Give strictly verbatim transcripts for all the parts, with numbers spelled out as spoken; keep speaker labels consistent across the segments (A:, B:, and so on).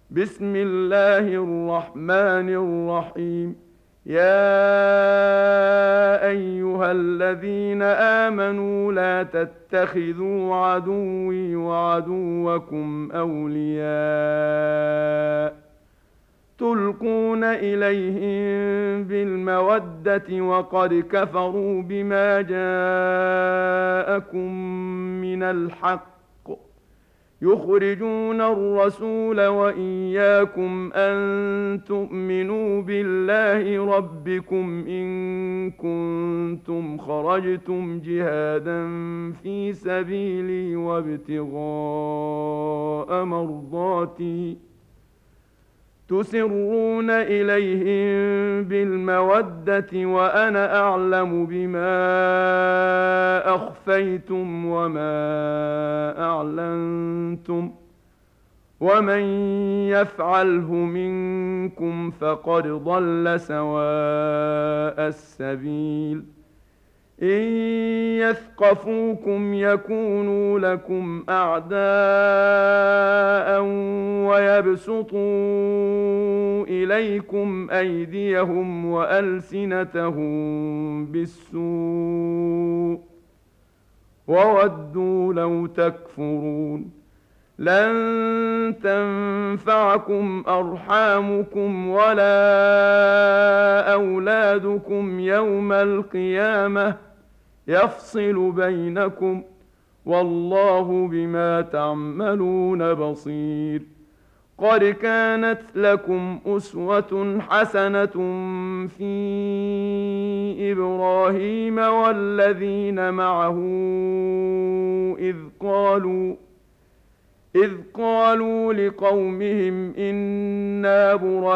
A: بسم الله الرحمن الرحيم. يا أيها الذين آمنوا لا تتخذوا عدوي وعدوكم أولياء تلقون إليهم بالمودة وقد كفروا بما جاءكم من الحق يخرجون الرسول وإياكم أن تؤمنوا بالله ربكم إن كنتم خرجتم جهادا في سبيلي وابتغاء مرضاتي تسرون إليهم بالمودة وأنا أعلم بما أخفيتم وما أعلنتم ومن يفعله منكم فقد ضل سواء السبيل. إن يثقفوكم يكونوا لكم أعداء ويبسطوا إليكم أيديهم وألسنتهم بالسوء وودوا لو تكفرون. لن تنفعكم أرحامكم ولا أولادكم يوم القيامة يفصل بينكم والله بما تعملون بصير. قد كانت لكم أسوة حسنة في إبراهيم والذين معه إذ قالوا إذ قالوا لقومهم إنا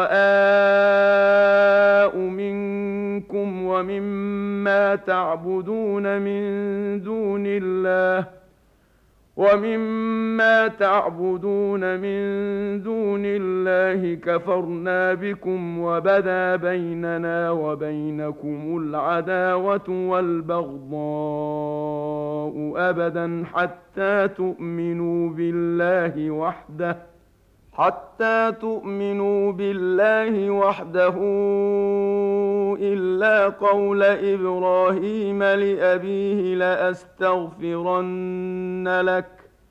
A: براء منكم ومما تعبدون من دون الله ومما تعبدون من دون الله كفرنا بكم وبدا بيننا وبينكم العداوة والبغضاء أبدا حتى تؤمنوا بالله وحده حتى تؤمنوا بالله وحده إلا قول إبراهيم لأبيه لأستغفرن لك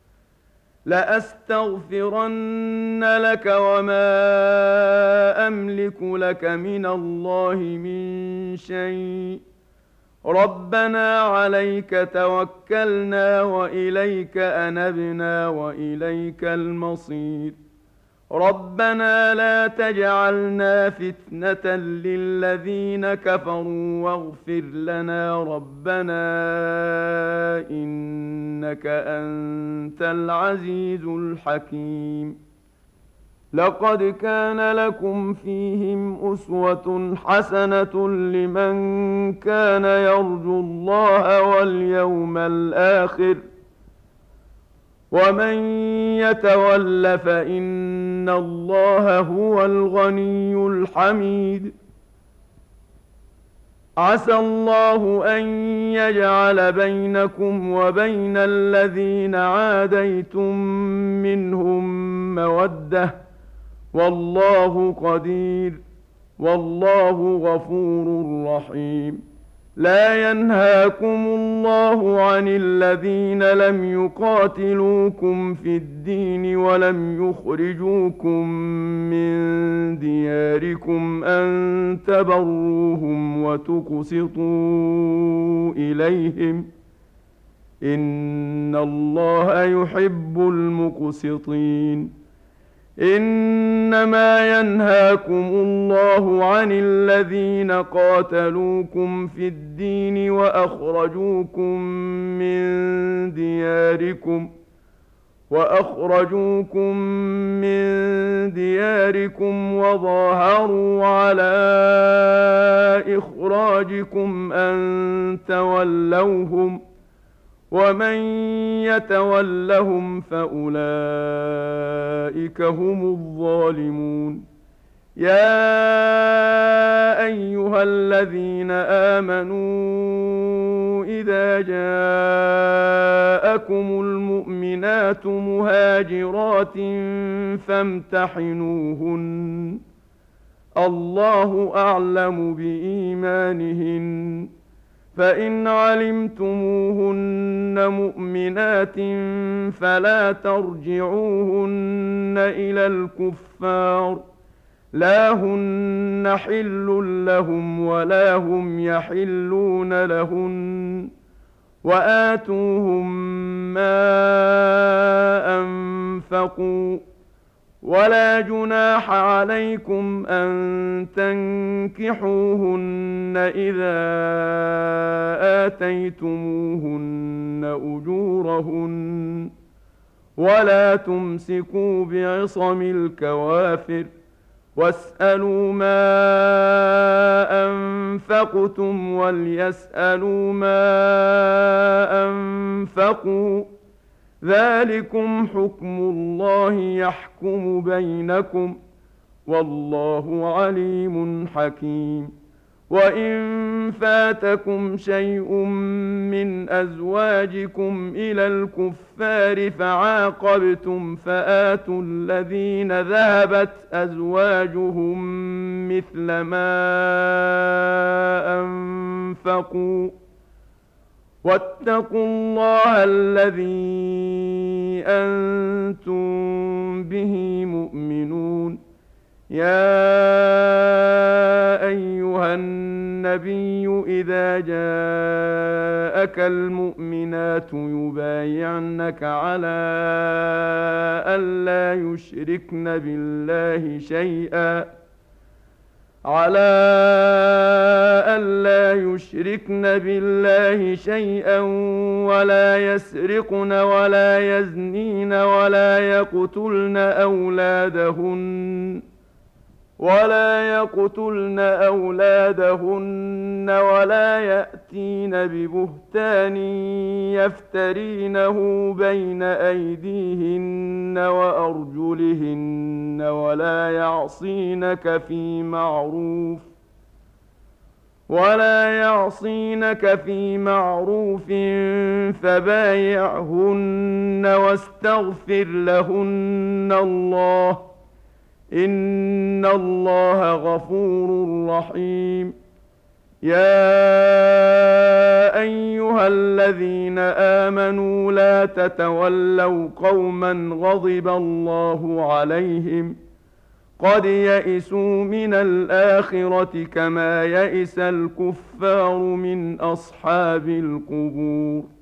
A: لأستغفرن لك وما أملك لك من الله من شيء ربنا عليك توكلنا وإليك أنبنا وإليك المصير. ربنا لا تجعلنا فتنة للذين كفروا واغفر لنا ربنا إنك أنت العزيز الحكيم. لقد كان لكم فيهم أسوة حسنة لمن كان يرجو الله واليوم الآخر ومن يتول فإن الله هو الغني الحميد. عسى الله أن يجعل بينكم وبين الذين عاديتم منهم مودة والله قدير والله غفور رحيم. لا ينهاكم الله عن الذين لم يقاتلوكم في الدين ولم يخرجوكم من دياركم أن تبروهم وتقسطوا إليهم إن الله يحب المقسطين. إنما ينهاكم الله عن الذين قاتلوكم في الدين وأخرجوكم من دياركم وأخرجوكم من دياركم وظاهروا على إخراجكم أن تولوهم ومن يتولهم فأولئك هم الظالمون. يا أيها الذين آمنوا إذا جاءكم المؤمنات مهاجرات فامتحنوهن الله أعلم بإيمانهن فإن علمتموهن مؤمنات فلا ترجعوهن إلى الكفار لا هن حل لهم ولا هم يحلون لهن وآتوهم ما أنفقوا ولا جناح عليكم أن تنكحوهن إذا آتيتموهن أجورهن ولا تمسكوا بعصم الكوافر واسألوا ما أنفقتم وليسألوا ما أنفقوا ذلكم حكم الله يحكم بينكم والله عليم حكيم وإن فاتكم شيء من أزواجكم إلى الكفار فعاقبتم فآتوا الذين ذهبت أزواجهم مثل ما أنفقوا واتقوا الله الذي أنتم به مؤمنون يا أيها النبي إذا جاءك المؤمنات يبايعنك على ألا يشركن بالله شيئا على ألا يشركن بالله شيئا ولا يسرقن ولا يزنين ولا يقتلن أولادهن ولا يقتلن أولادهن ولا يأتين ببهتان يفترينه بين أيديهن وأرجلهن ولا يعصينك في معروف ولا يعصينك في معروف فبايعهن واستغفر لهن الله إن الله غفور رحيم يا أيها الذين آمنوا لا تتولوا قوما غضب الله عليهم قد يئسوا من الآخرة كما يئس الكفار من أصحاب القبور